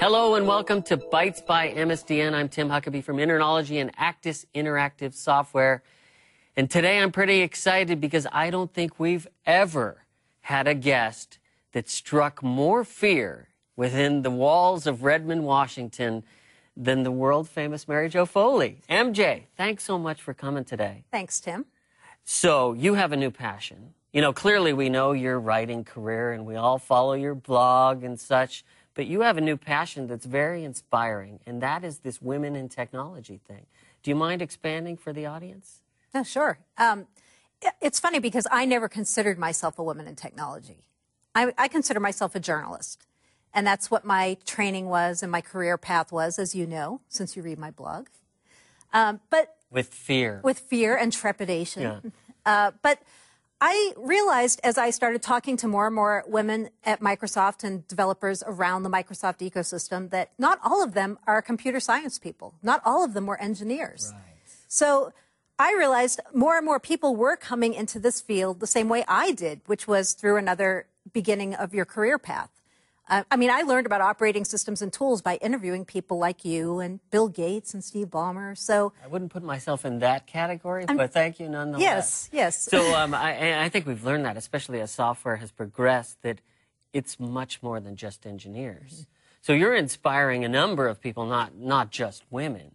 Hello and welcome to Bytes by MSDN. I'm Tim Huckabee from Internology and Actis Interactive Software. And today I'm pretty excited because I don't think we've ever had a guest that struck more fear within the walls of Redmond, Washington than the world-famous Mary Jo Foley. MJ, thanks so much for coming today. Thanks, Tim. So you have a new passion. You know, clearly we know your writing career and we all follow your blog and such, but you have a new passion that's very inspiring, and that is this women in technology thing. Do you mind expanding for the audience? Oh, sure. It's funny because I never considered myself a woman in technology. I consider myself a journalist, and that's what my training was and my career path was, as you know, since you read my blog. But with fear. With fear and trepidation. Yeah. But I realized as I started talking to more and more women at Microsoft and developers around the Microsoft ecosystem that not all of them are computer science people. Not all of them were engineers. Right. So I realized more and more people were coming into this field the same way I did, which was through another beginning of your career path. I mean, I learned about operating systems and tools by interviewing people like you and Bill Gates and Steve Ballmer. So I wouldn't put myself in that category, but thank you nonetheless. Yes, yes. So I think we've learned that, especially as software has progressed, that it's much more than just engineers. Mm-hmm. So you're inspiring a number of people, not just women.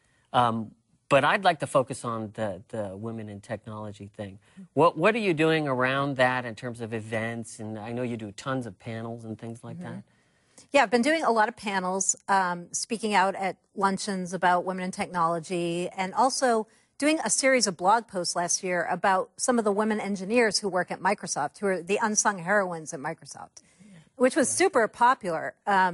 But I'd like to focus on the women in technology thing. What are you doing around that in terms of events? And I know you do tons of panels and things like that. Yeah, I've been doing a lot of panels, speaking out at luncheons about women in technology, and also doing a series of blog posts last year about some of the women engineers who work at Microsoft, who are the unsung heroines at Microsoft, which was super popular.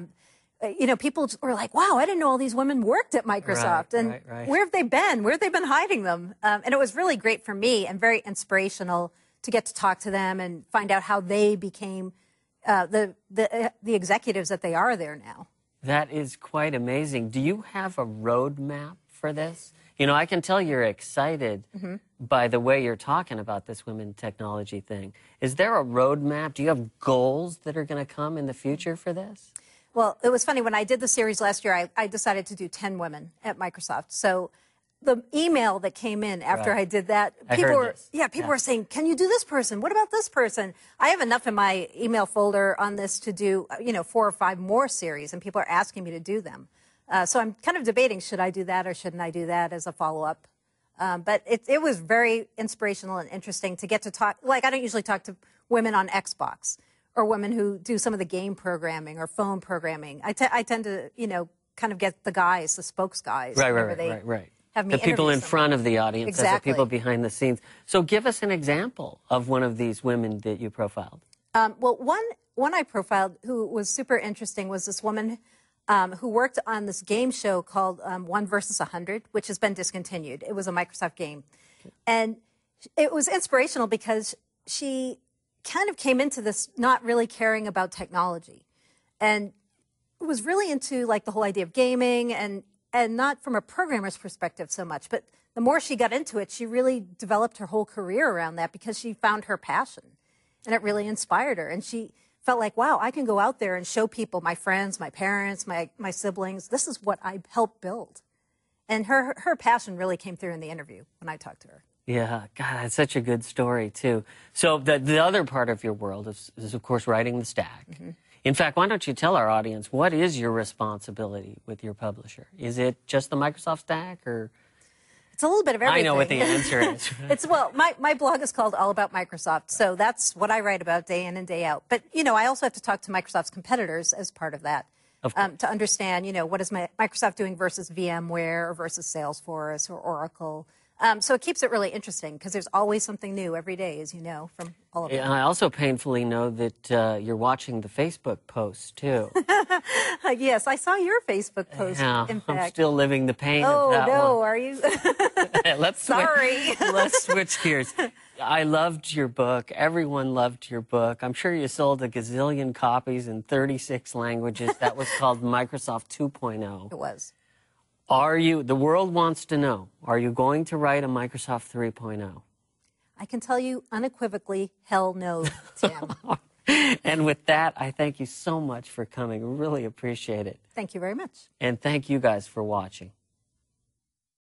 You know, people were like, wow, I didn't know all these women worked at Microsoft. Right. Where have they been? Where have they been hiding them? And it was really great for me and very inspirational to get to talk to them and find out how they became the executives that they are there now. That is quite amazing. Do you have a roadmap for this? You know, I can tell you're excited by the way you're talking about this women technology thing. Is there a roadmap? Do you have goals that are going to come in the future for this? Well, it was funny. When I did the series last year, I decided to do 10 women at Microsoft. So the email that came in after I did that, people were saying, can you do this person? What about this person? I have enough in my email folder on this to do, 4 or 5 more series, and people are asking me to do them. So I'm kind of debating, should I do that or shouldn't I do that as a follow-up? But it was very inspirational and interesting to get to talk. Like, I don't usually talk to women on Xbox or women who do some of the game programming or phone programming. I tend to, kind of get the guys, the spokes guys. Right. Have me the people in front of the audience, exactly. As the people behind the scenes. So give us an example of one of these women that you profiled. Well, one I profiled who was super interesting was this woman who worked on this game show called 1 vs. 100, which has been discontinued. It was a Microsoft game. Okay. And it was inspirational because she kind of came into this not really caring about technology, and was really into like the whole idea of gaming and not from a programmer's perspective so much, but the more she got into it, she really developed her whole career around that because she found her passion, and it really inspired her, and she felt like, wow, I can go out there and show people, my friends, my parents, my siblings, this is what I helped build. And her passion really came through in the interview when I talked to her. Yeah, God, that's such a good story, too. So the other part of your world is, of course, writing the stack. In fact, why don't you tell our audience, what is your responsibility with your publisher? Is it just the Microsoft stack, or? It's a little bit of everything. I know what the answer is. My blog is called All About Microsoft, so that's what I write about day in and day out. But, I also have to talk to Microsoft's competitors as part of that. To understand, what is Microsoft doing versus VMware or versus Salesforce or Oracle. So it keeps it really interesting because there's always something new every day, as you know, from all of them. And I also painfully know that you're watching the Facebook posts, too. Yes, I saw your Facebook post, in fact. I'm still living the pain of that one. Oh, no, are you? Sorry. Let's switch gears. I loved your book. Everyone loved your book. I'm sure you sold a gazillion copies in 36 languages. That was called Microsoft 2.0. It was. The world wants to know, are you going to write a Microsoft 3.0? I can tell you unequivocally, hell no, Tim. And with that, I thank you so much for coming. Really appreciate it. Thank you very much. And thank you guys for watching.